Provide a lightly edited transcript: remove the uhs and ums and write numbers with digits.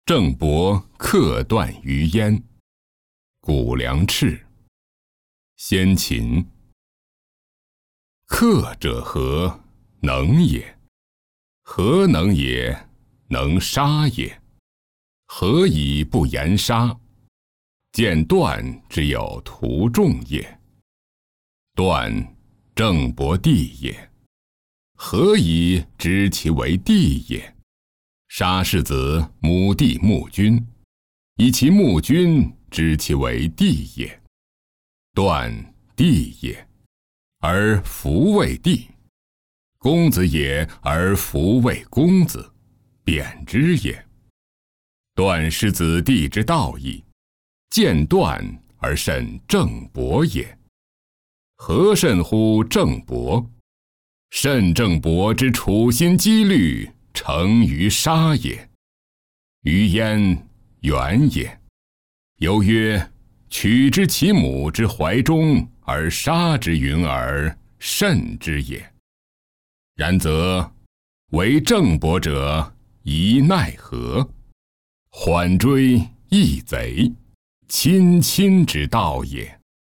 郑伯克段于鄢。谷梁赤。先秦。克者何？能也。何能也？能杀也。何以不言杀？见段之有徒众也。段，郑伯弟也。何以知其为弟也？杀世子母弟穆君，以其穆君知其为弟也。段，弟也，而弗为弟；公子也，而弗为公子，贬之也。段是子弟之道义，见段而甚郑伯也。何甚乎郑伯？慎郑伯之处心积虑，成于杀也。于焉，远也。由曰：取之其母之怀中，而杀之云尔，慎之也。然则为郑伯者，宜奈何？缓追易贼，亲亲之道也。